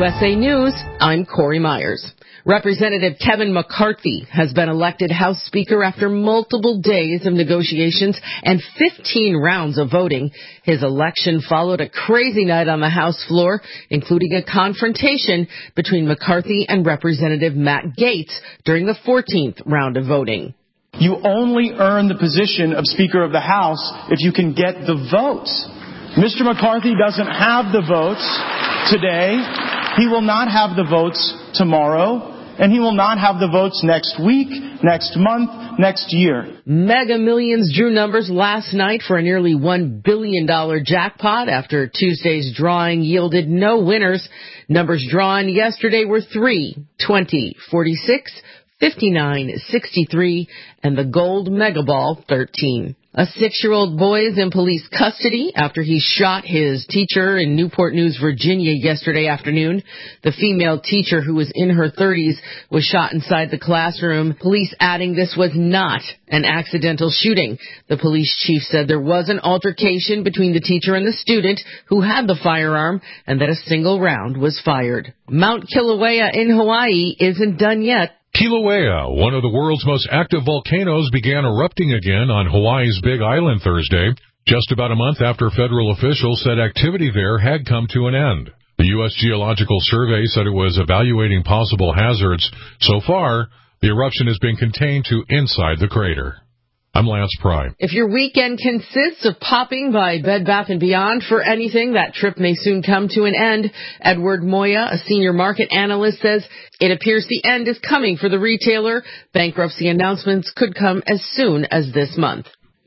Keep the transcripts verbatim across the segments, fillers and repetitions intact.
S A News, I'm Corey Myers. Representative Kevin McCarthy has been elected House Speaker after multiple days of negotiations and fifteen rounds of voting. His election followed a crazy night on the House floor, including a confrontation between McCarthy and Representative Matt Gaetz during the fourteenth round of voting. You only earn the position of Speaker of the House if you can get the votes. Mister McCarthy doesn't have the votes today. He will not have the votes tomorrow. And he will not have the votes next week, next month, next year. Mega Millions drew numbers last night for a nearly one billion dollars jackpot after Tuesday's drawing yielded no winners. Numbers drawn yesterday were three, twenty, forty-six, fifty-nine, sixty-three, and the gold mega ball, thirteen. A six-year-old boy is in police custody after he shot his teacher in Newport News, Virginia yesterday afternoon. The female teacher, who was in her thirties, was shot inside the classroom. Police adding this was not an accidental shooting. The police chief said there was an altercation between the teacher and the student who had the firearm and that a single round was fired. Mount Kilauea in Hawaii isn't done yet. Kilauea, one of the world's most active volcanoes, began erupting again on Hawaii's Big Island Thursday, just about a month after federal officials said activity there had come to an end. The U S Geological Survey said it was evaluating possible hazards. So far, the eruption has been contained to inside the crater. I'm Lance Pry. If your weekend consists of popping by Bed Bath and Beyond for anything, that trip may soon come to an end. Edward Moya, a senior market analyst, says it appears the end is coming for the retailer. Bankruptcy announcements could come as soon as this month.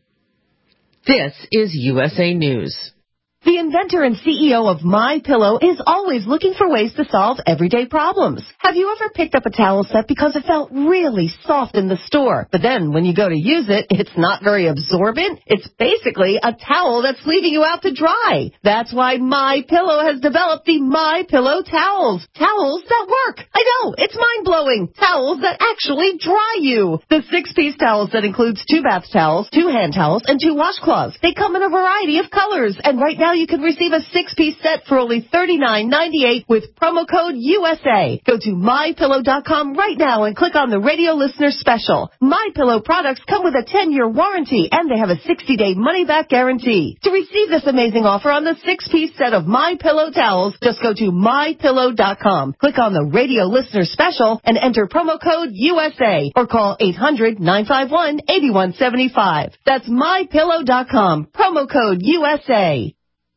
This is U S A News. The inventor and C E O of MyPillow is always looking for ways to solve everyday problems. Have you ever picked up a towel set because it felt really soft in the store, but then when you go to use it, it's not very absorbent? It's basically a towel that's leaving you out to dry. That's why MyPillow has developed the MyPillow towels. Towels that work. I know, it's mind-blowing. Towels that actually dry you. The six-piece towels that includes two bath towels, two hand towels, and two washcloths. They come in a variety of colors, and right now you can receive a six-piece set for only thirty-nine ninety-eight with promo code U S A. Go to my pillow dot com right now and click on the radio listener special. MyPillow products come with a ten-year warranty, and they have a sixty-day money-back guarantee. To receive this amazing offer on the six-piece set of MyPillow towels, just go to my pillow dot com. Click on the radio listener special and enter promo code U S A or call eight hundred nine five one eight one seven five. That's my pillow dot com. Promo code U S A.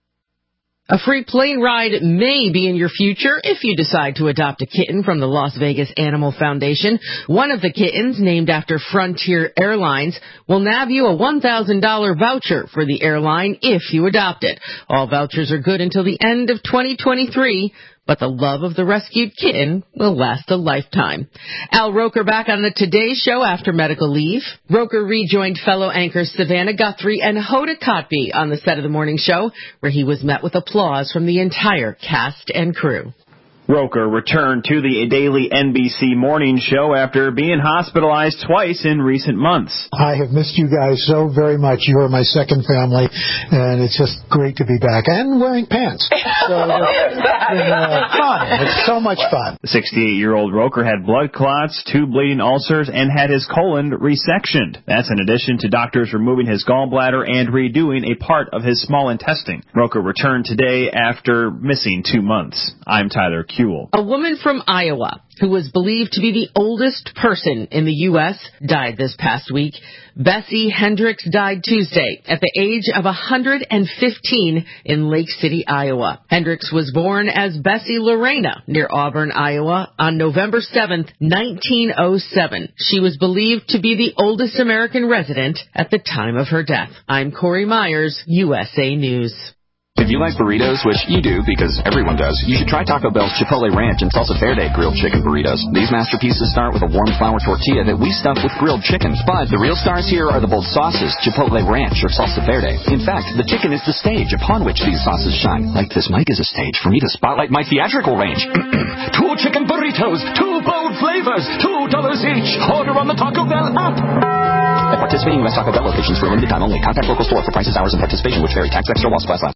A free plane ride may be in your future if you decide to adopt a kitten from the Las Vegas Animal Foundation. One of the kittens, named after Frontier Airlines, will nab you a one thousand dollars voucher for the airline if you adopt it. All vouchers are good until the end of twenty twenty-three. But the love of the rescued kitten will last a lifetime. Al Roker back on the Today Show after medical leave. Roker rejoined fellow anchors Savannah Guthrie and Hoda Kotb on the set of the morning show, where he was met with applause from the entire cast and crew. Roker returned to the daily N B C morning show after being hospitalized twice in recent months. I have missed you guys so very much. You are my second family, and it's just great to be back. And wearing pants. So it's been uh, fun. It's so much fun. The sixty-eight-year-old Roker had blood clots, two bleeding ulcers, and had his colon resectioned. That's in addition to doctors removing his gallbladder and redoing a part of his small intestine. Roker returned today after missing two months. I'm Tyler Q. A woman from Iowa who was believed to be the oldest person in the U S died this past week. Bessie Hendricks died Tuesday at the age of one hundred fifteen in Lake City, Iowa. Hendricks was born as Bessie Lorena near Auburn, Iowa on November seventh, nineteen oh seven. She was believed to be the oldest American resident at the time of her death. I'm Corey Myers, U S A News. If you like burritos, which you do because everyone does, you should try Taco Bell's Chipotle Ranch and Salsa Verde grilled chicken burritos. These masterpieces start with a warm flour tortilla that we stuff with grilled chicken. But the real stars here are the bold sauces, Chipotle Ranch or Salsa Verde. In fact, the chicken is the stage upon which these sauces shine. Like this mic is a stage for me to spotlight my theatrical range. Two chicken burritos, two bold flavors, two dollars each. Order on the Taco Bell app. At participating U S Taco Bell locations for a limited time only. Contact local store for prices, hours, and participation, which vary. Tax extra while supplies last.